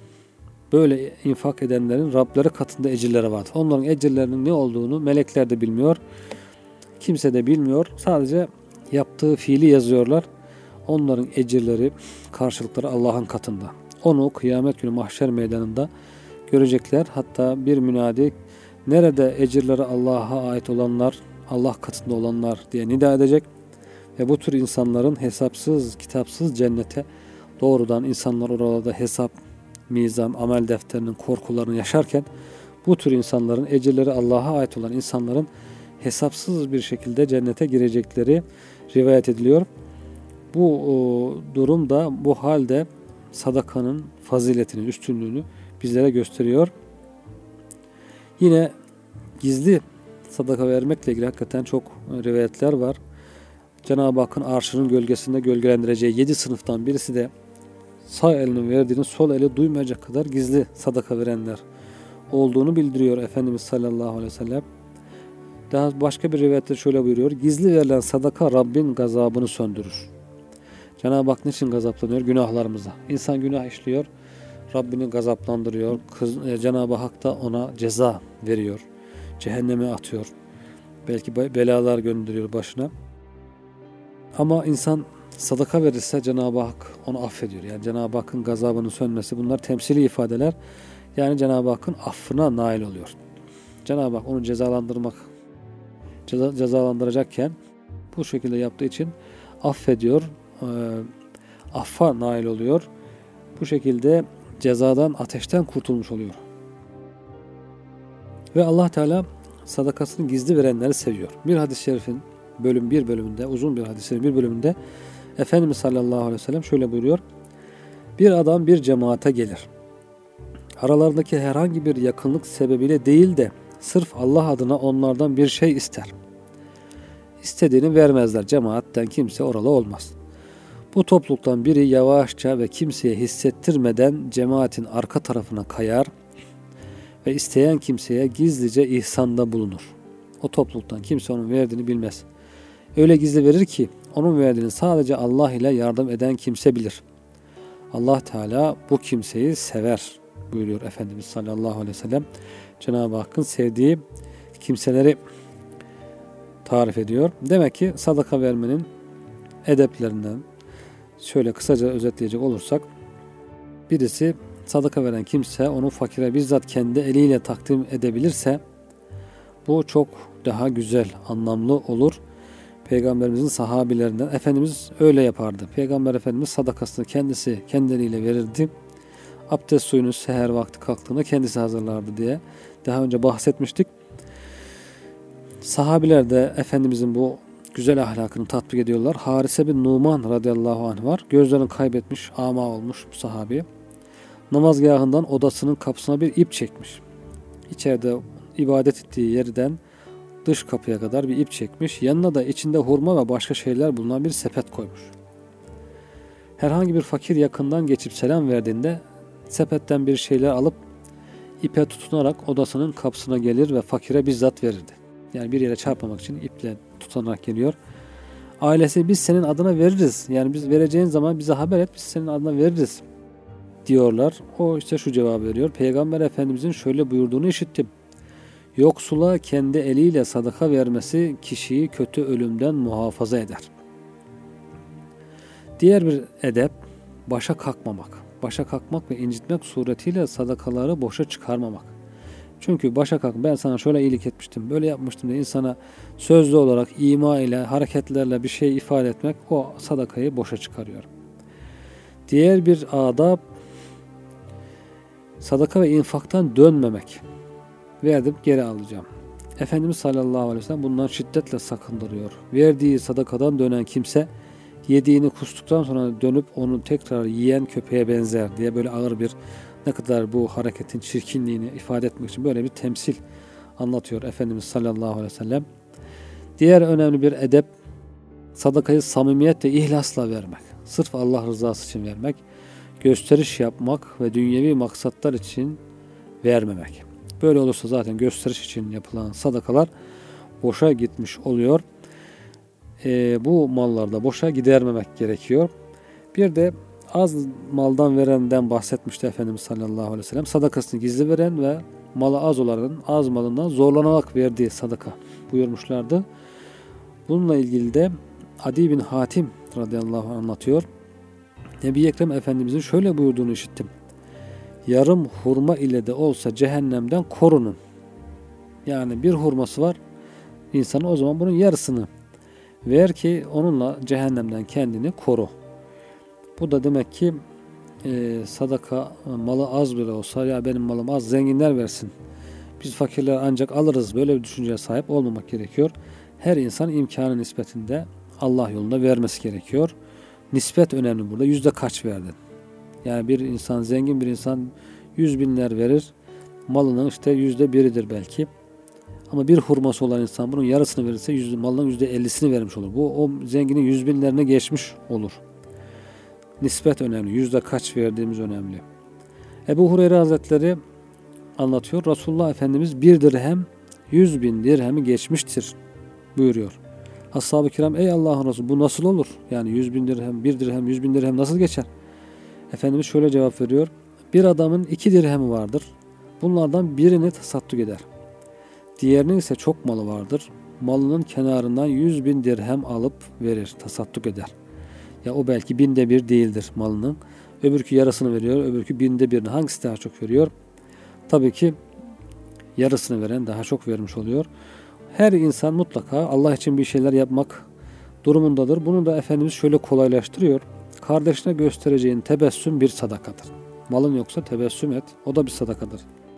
S2: Böyle infak edenlerin Rableri katında ecirleri vardır. Onların ecirlerinin ne olduğunu melekler de bilmiyor. Kimse de bilmiyor. Sadece yaptığı fiili yazıyorlar. Onların ecirleri, karşılıkları Allah'ın katında. Onu kıyamet günü mahşer meydanında görecekler. Hatta bir münadi nerede ecirleri Allah'a ait olanlar, Allah katında olanlar diye nida edecek. Ve bu tür insanların hesapsız, kitapsız cennete doğrudan insanlar orada hesap, mizan, amel defterinin korkularını yaşarken bu tür insanların, ecirleri Allah'a ait olan insanların hesapsız bir şekilde cennete girecekleri rivayet ediliyor. Bu o, durumda, bu halde sadakanın faziletini, üstünlüğünü bizlere gösteriyor. Yine gizli sadaka vermekle ilgili hakikaten çok rivayetler var. Cenab-ı Hakk'ın arşının gölgesinde gölgelendireceği yedi sınıftan birisi de sağ elinin verdiğini sol eli duymayacak kadar gizli sadaka verenler olduğunu bildiriyor Efendimiz sallallahu aleyhi ve sellem. Daha başka bir rivayette şöyle buyuruyor. Gizli verilen sadaka Rabbin gazabını söndürür. Cenab-ı Hak niçin gazaplanıyor? Günahlarımıza. İnsan günah işliyor. Rabbini gazaplandırıyor. Cenab-ı Hak da ona ceza veriyor. Cehenneme atıyor. Belki belalar gönderiyor başına. Ama insan sadaka verirse Cenab-ı Hak onu affediyor. Yani Cenab-ı Hakk'ın gazabının sönmesi, bunlar temsili ifadeler. Yani Cenab-ı Hakk'ın affına nail oluyor. Cenab-ı Hak onu cezalandırmak, ceza, cezalandıracakken bu şekilde yaptığı için affediyor. E, affa nail oluyor. Bu şekilde cezadan, ateşten kurtulmuş oluyor. Ve Allah Teala sadakasını gizli verenleri seviyor. Bir hadis-i şerifin bölüm bir bölümünde, uzun bir hadisin bir bölümünde Efendimiz sallallahu aleyhi ve sellem şöyle buyuruyor. Bir adam bir cemaate gelir. Aralarındaki herhangi bir yakınlık sebebiyle değil de sırf Allah adına onlardan bir şey ister. İstediğini vermezler. Cemaatten kimse oralı olmaz. Bu topluluktan biri yavaşça ve kimseye hissettirmeden cemaatin arka tarafına kayar ve isteyen kimseye gizlice ihsanda bulunur. O topluluktan kimse onun verdiğini bilmez. Öyle gizli verir ki onun verdiğini sadece Allah ile yardım eden kimse bilir. Allah Teala bu kimseyi sever buyuruyor Efendimiz sallallahu aleyhi ve sellem. Cenab-ı Hakk'ın sevdiği kimseleri tarif ediyor. Demek ki sadaka vermenin edeplerinden şöyle kısaca özetleyecek olursak, birisi sadaka veren kimse onu fakire bizzat kendi eliyle takdim edebilirse bu çok daha güzel, anlamlı olur. Peygamberimizin sahabilerinden Efendimiz öyle yapardı. Peygamber Efendimiz sadakasını kendisi kendileriyle verirdi. Abdest suyunu seher vakti kalktığında kendisi hazırlardı diye daha önce bahsetmiştik. Sahabiler de Efendimizin bu güzel ahlakını tatbik ediyorlar. Harise bin Numan radıyallahu anh var. Gözlerini kaybetmiş, ama olmuş bu sahabi. Namazgahından odasının kapısına bir ip çekmiş. İçeride ibadet ettiği yerden dış kapıya kadar bir ip çekmiş. Yanına da içinde hurma ve başka şeyler bulunan bir sepet koymuş. Herhangi bir fakir yakından geçip selam verdiğinde sepetten bir şeyler alıp ipe tutunarak odasının kapısına gelir ve fakire bizzat verirdi. Yani bir yere çarpmamak için iple tutanarak geliyor. Ailesi biz senin adına veririz. Yani biz vereceğin zaman bize haber et, biz senin adına veririz diyorlar. O işte şu cevabı veriyor. Peygamber Efendimizin şöyle buyurduğunu işittim. Yoksula kendi eliyle sadaka vermesi kişiyi kötü ölümden muhafaza eder. Diğer bir edep başa kalkmamak. Başa kalkmak ve incitmek suretiyle sadakaları boşa çıkarmamak. Çünkü başa kalk, ben sana şöyle iyilik etmiştim, böyle yapmıştım diye insana sözlü olarak ima ile, hareketlerle bir şey ifade etmek o sadakayı boşa çıkarıyor. Diğer bir adab sadaka ve infaktan dönmemek. Verdim geri alacağım. Efendimiz sallallahu aleyhi ve sellem bundan şiddetle sakındırıyor. Verdiği sadakadan dönen kimse yediğini kustuktan sonra dönüp onu tekrar yiyen köpeğe benzer diye böyle ağır bir, ne kadar bu hareketin çirkinliğini ifade etmek için böyle bir temsil anlatıyor Efendimiz sallallahu aleyhi ve sellem. Diğer önemli bir edep sadakayı samimiyetle, ihlasla vermek. Sırf Allah rızası için vermek. Gösteriş yapmak ve dünyevi maksatlar için vermemek. Böyle olursa zaten gösteriş için yapılan sadakalar boşa gitmiş oluyor. E, bu mallarda boşa gidermemek gerekiyor. Bir de az maldan verenden bahsetmişti Efendimiz sallallahu aleyhi ve sellem. Sadakasını gizli veren ve malı az olanın az malından zorlanarak verdiği sadaka buyurmuşlardı. Bununla ilgili de Adi bin Hatim radıyallahu anh anlatıyor. Nebi Ekrem Efendimizin şöyle buyurduğunu işittim. Yarım hurma ile de olsa cehennemden korunun. Yani bir hurması var insanın, o zaman bunun yarısını ver ki onunla cehennemden kendini koru. Bu da demek ki e, sadaka malı az bile olsa, ya benim malım az, zenginler versin, biz fakirler ancak alırız, böyle bir düşünceye sahip olmamak gerekiyor. Her insan imkanı nispetinde Allah yolunda vermesi gerekiyor. Nispet önemli burada. Yüzde kaç verdin? Yani bir insan, zengin bir insan yüz binler verir. Malının işte yüzde biridir belki. Ama bir hurması olan insan bunun yarısını verirse yüzde, malının yüzde ellisini vermiş olur. Bu o zenginin yüz binlerine geçmiş olur. Nispet önemli. Yüzde kaç verdiğimiz önemli. Ebu Hureyre Hazretleri anlatıyor. Resulullah Efendimiz bir dirhem yüz bin dirhemi geçmiştir buyuruyor. Ashab-ı kiram, ey Allah'ın Resulü bu nasıl olur? Yani yüz bin dirhem, bir dirhem, yüz bin dirhem nasıl geçer? Efendimiz şöyle cevap veriyor. Bir adamın iki dirhemi vardır. Bunlardan birini tasadduk eder. Diğerinin ise çok malı vardır. Malının kenarından yüz bin dirhem alıp verir, tasadduk eder. Ya o belki binde bir değildir malının. Öbürkü yarısını veriyor, öbürkü binde birini. Hangisi daha çok veriyor? Tabii ki yarısını veren daha çok vermiş oluyor. Her insan mutlaka Allah için bir şeyler yapmak durumundadır. Bunu da Efendimiz şöyle kolaylaştırıyor. Kardeşine göstereceğin tebessüm bir sadakadır. Malın yoksa tebessüm et. O da bir sadakadır.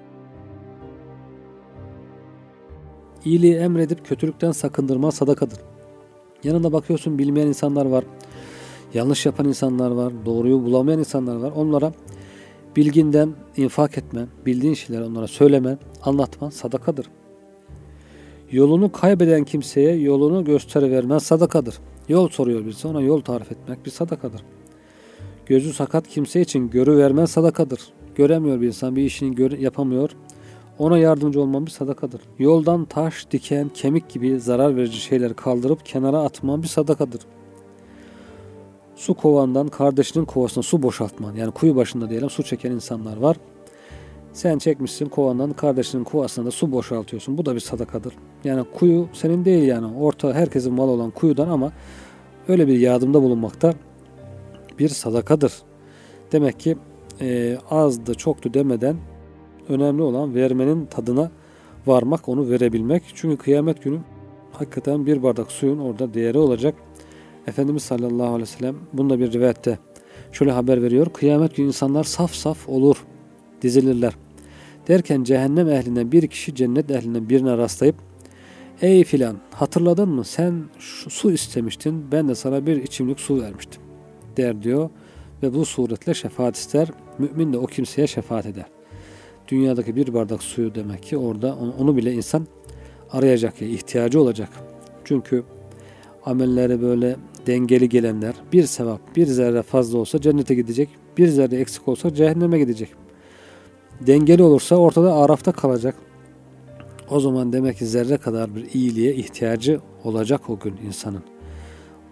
S2: İyiliği emredip kötülükten sakındırma sadakadır. Yanında bakıyorsun bilmeyen insanlar var. Yanlış yapan insanlar var. Doğruyu bulamayan insanlar var. Onlara bilginden infak etme. Bildiğin şeyleri onlara söyleme, anlatman sadakadır. Yolunu kaybeden kimseye yolunu gösterivermen sadakadır. Yol soruyor birisi, ona yol tarif etmek bir sadakadır. Gözü sakat kimse için görüvermen sadakadır. Göremiyor bir insan, bir işini gör, yapamıyor. Ona yardımcı olman bir sadakadır. Yoldan taş, diken, kemik gibi zarar verici şeyleri kaldırıp kenara atman bir sadakadır. Su kovandan kardeşinin kovasına su boşaltman. Yani kuyu başında diyelim su çeken insanlar var. Sen çekmişsin kovandan kardeşinin kovasına da su boşaltıyorsun. Bu da bir sadakadır. Yani kuyu senin değil yani. Orta herkesin malı olan kuyudan ama öyle bir yardımda bulunmakta bir sadakadır. Demek ki e, azdı çoktu demeden önemli olan vermenin tadına varmak, onu verebilmek. Çünkü kıyamet günü hakikaten bir bardak suyun orada değeri olacak. Efendimiz sallallahu aleyhi ve sellem bunda bir rivayette şöyle haber veriyor. Kıyamet günü insanlar saf saf olur, dizilirler. Derken cehennem ehlinden bir kişi cennet ehlinden birine rastlayıp ey filan hatırladın mı sen şu su istemiştin, ben de sana bir içimlik su vermiştim der diyor ve bu suretle şefaat ister. Mümin de o kimseye şefaat eder. Dünyadaki bir bardak suyu demek ki orada onu bile insan arayacak ya, ihtiyacı olacak. Çünkü amelleri böyle dengeli gelenler bir sevap bir zerre fazla olsa cennete gidecek, bir zerre eksik olsa cehenneme gidecek. Dengeli olursa ortada arafta kalacak. O zaman demek ki zerre kadar bir iyiliğe ihtiyacı olacak o gün insanın.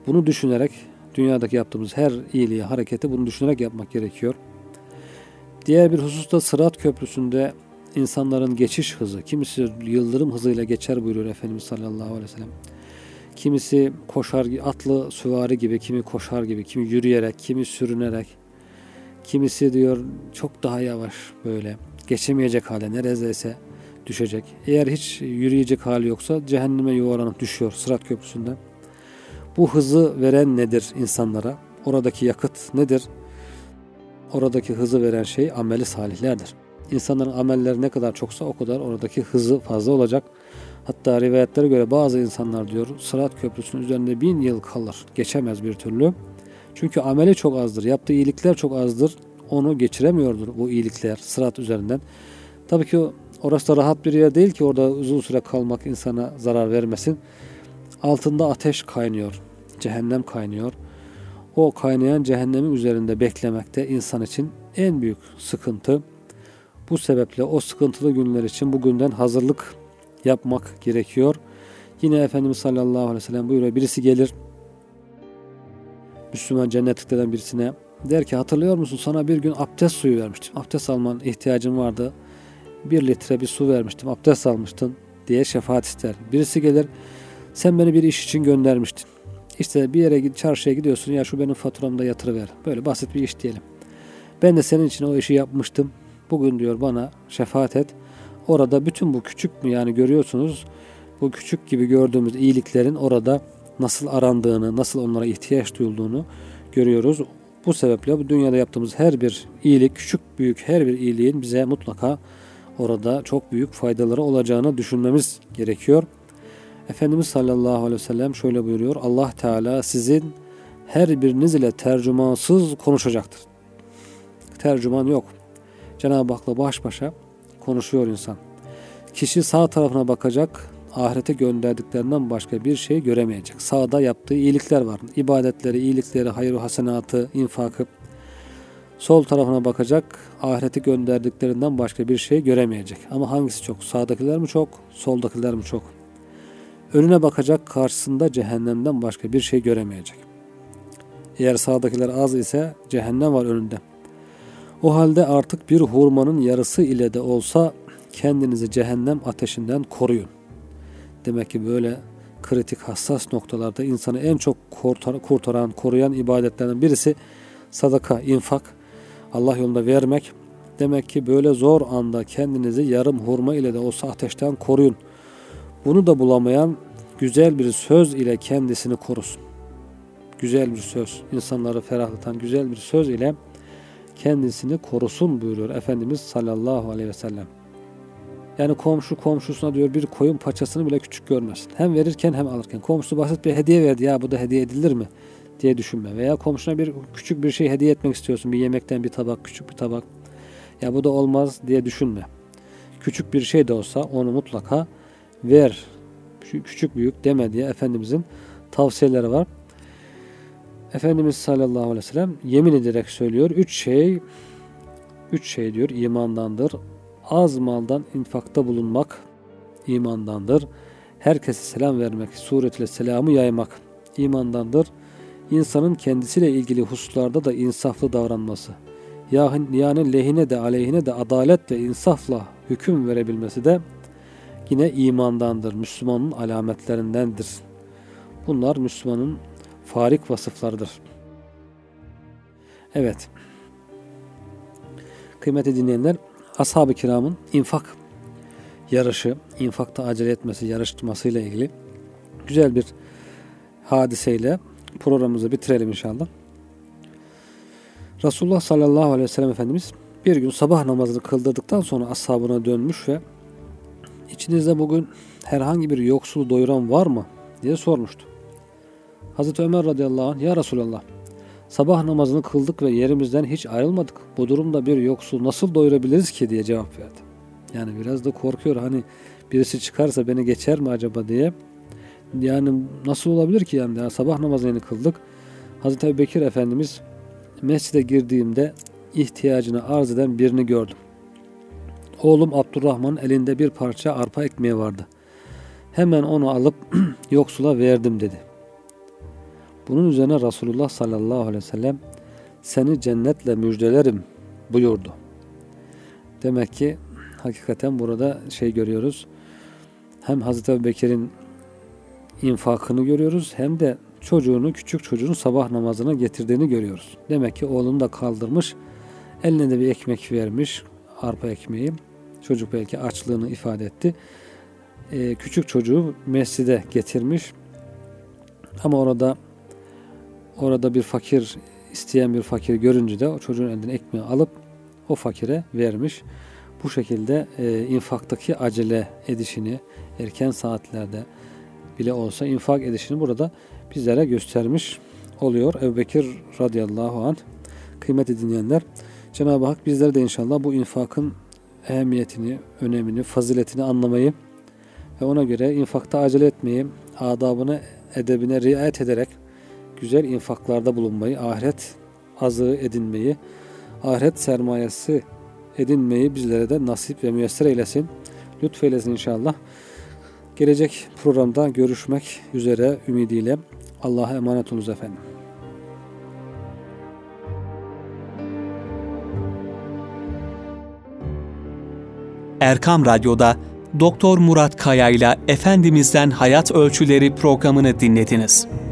S2: Bunu düşünerek dünyadaki yaptığımız her iyiliği, hareketi bunu düşünerek yapmak gerekiyor. Diğer bir hususta Sırat Köprüsü'nde insanların geçiş hızı. Kimisi yıldırım hızıyla geçer buyuruyor Efendimiz sallallahu aleyhi ve sellem. Kimisi koşar, atlı süvari gibi, kimi koşar gibi, kimi yürüyerek, kimi sürünerek, kimisi diyor çok daha yavaş böyle geçemeyecek hale neredeyse düşecek. Eğer hiç yürüyecek hali yoksa cehenneme yuvarlanıp düşüyor Sırat Köprüsü'nde. Bu hızı veren nedir insanlara? Oradaki yakıt nedir? Oradaki hızı veren şey ameli salihlerdir. İnsanların amelleri ne kadar çoksa o kadar oradaki hızı fazla olacak. Hatta rivayetlere göre bazı insanlar diyor Sırat Köprüsü'nün üzerinde bin yıl kalır. Geçemez bir türlü. Çünkü ameli çok azdır. Yaptığı iyilikler çok azdır. Onu geçiremiyordur bu iyilikler Sırat üzerinden. Tabii ki orası da rahat bir yer değil ki orada uzun süre kalmak insana zarar vermesin. Altında ateş kaynıyor. Cehennem kaynıyor. O kaynayan cehennemin üzerinde beklemekte insan için en büyük sıkıntı. Bu sebeple o sıkıntılı günler için bugünden hazırlık yapmak gerekiyor. Yine Efendimiz sallallahu aleyhi ve sellem buyuruyor. Birisi gelir Müslüman cennetliklerden birisine der ki hatırlıyor musun sana bir gün abdest suyu vermiştim. Abdest alman ihtiyacın vardı. Bir litre bir su vermiştim. Abdest almıştın diye şefaat ister. Birisi gelir sen beni bir iş için göndermiştin. İşte bir yere çarşıya gidiyorsun ya şu benim faturamda yatırıver. Böyle basit bir iş diyelim. Ben de senin için o işi yapmıştım. Bugün diyor bana şefaat et. Orada bütün bu küçük mü yani görüyorsunuz bu küçük gibi gördüğümüz iyiliklerin orada nasıl arandığını, nasıl onlara ihtiyaç duyulduğunu görüyoruz. Bu sebeple bu dünyada yaptığımız her bir iyilik, küçük büyük her bir iyiliğin bize mutlaka orada çok büyük faydaları olacağını düşünmemiz gerekiyor. Efendimiz sallallahu aleyhi ve sellem şöyle buyuruyor. Allah Teala sizin her biriniz ile tercümansız konuşacaktır. Tercüman yok. Cenab-ı Hak'la baş başa konuşuyor insan. Kişi sağ tarafına bakacak, ahirete gönderdiklerinden başka bir şey göremeyecek. Sağda yaptığı iyilikler var. İbadetleri, iyilikleri, hayır-ı hasenatı, infakı. Sol tarafına bakacak, ahirete gönderdiklerinden başka bir şey göremeyecek. Ama hangisi çok? Sağdakiler mi çok, soldakiler mi çok? Önüne bakacak, karşısında cehennemden başka bir şey göremeyecek. Eğer sağdakiler az ise cehennem var önünde. O halde artık bir hurmanın yarısı ile de olsa kendinizi cehennem ateşinden koruyun. Demek ki böyle kritik, hassas noktalarda insanı en çok kurtaran, koruyan ibadetlerden birisi sadaka, infak, Allah yolunda vermek. Demek ki böyle zor anda kendinizi yarım hurma ile de olsa ateşten koruyun. Bunu da bulamayan güzel bir söz ile kendisini korusun. Güzel bir söz, insanları ferahlatan güzel bir söz ile kendisini korusun buyuruyor Efendimiz sallallahu aleyhi ve sellem. Yani komşu komşusuna diyor bir koyun paçasını bile küçük görmesin. Hem verirken hem alırken. Komşusu basit bir hediye verdi ya bu da hediye edilir mi diye düşünme. Veya komşuna bir küçük bir şey hediye etmek istiyorsun. Bir yemekten bir tabak, küçük bir tabak. Ya bu da olmaz diye düşünme. Küçük bir şey de olsa onu mutlaka ver. Küçük büyük deme diye Efendimizin tavsiyeleri var. Efendimiz sallallahu aleyhi ve sellem yemin ederek söylüyor. Üç şey, üç şey diyor imandandır. Az maldan infakta bulunmak imandandır. Herkese selam vermek, suretiyle selamı yaymak imandandır. İnsanın kendisiyle ilgili hususlarda da insaflı davranması. Yani lehine de aleyhine de adalet ve insafla hüküm verebilmesi de yine imandandır. Müslümanın alametlerindendir. Bunlar Müslümanın farik vasıflarıdır. Evet. Kıymetli dinleyenler, ashab-ı kiramın infak yarışı, infakta acele etmesi, yarışmasıyla ilgili güzel bir hadiseyle programımızı bitirelim inşallah. Resulullah sallallahu aleyhi ve sellem Efendimiz bir gün sabah namazını kıldırdıktan sonra ashabına dönmüş ve içinizde bugün herhangi bir yoksulu doyuran var mı diye sormuştu. Hazreti Ömer radıyallahu anh, ya Resulallah, sabah namazını kıldık ve yerimizden hiç ayrılmadık. Bu durumda bir yoksul nasıl doyurabiliriz ki diye cevap verdi. Yani biraz da korkuyor, hani birisi çıkarsa beni geçer mi acaba diye. Yani nasıl olabilir ki yani, yani sabah namazını kıldık. Hazreti Ebubekir Efendimiz mescide girdiğimde ihtiyacını arz eden birini gördüm. Oğlum Abdurrahman'ın elinde bir parça arpa ekmeği vardı. Hemen onu alıp yoksula verdim dedi. Bunun üzerine Resulullah sallallahu aleyhi ve sellem seni cennetle müjdelerim buyurdu. Demek ki hakikaten burada şey görüyoruz. Hem Hazreti Ebubekir'in infakını görüyoruz hem de çocuğunu, küçük çocuğunu sabah namazına getirdiğini görüyoruz. Demek ki oğlunu da kaldırmış, eline de bir ekmek vermiş, arpa ekmeği. Çocuk belki açlığını ifade etti. Ee, küçük çocuğu mescide getirmiş. Ama orada orada bir fakir, isteyen bir fakir görünce de o çocuğun elinden ekmeği alıp o fakire vermiş. Bu şekilde e, infaktaki acele edişini, erken saatlerde bile olsa infak edişini burada bizlere göstermiş oluyor Ebubekir radıyallahu anh. Kıymetli dinleyenler, Cenab-ı Hak bizlere de inşallah bu infakın ehemmiyetini, önemini, faziletini anlamayı ve ona göre infakta acele etmeyi, adabına, edebine riayet ederek güzel infaklarda bulunmayı, ahiret azığı edinmeyi, ahiret sermayesi edinmeyi bizlere de nasip ve müyesser eylesin. Lütfeylesin inşallah. Gelecek programda görüşmek üzere ümidiyle Allah'a emanet olunuz efendim.
S1: Erkam Radyo'da Doktor Murat Kaya ile Efendimiz'den Hayat Ölçüleri programını dinlediniz.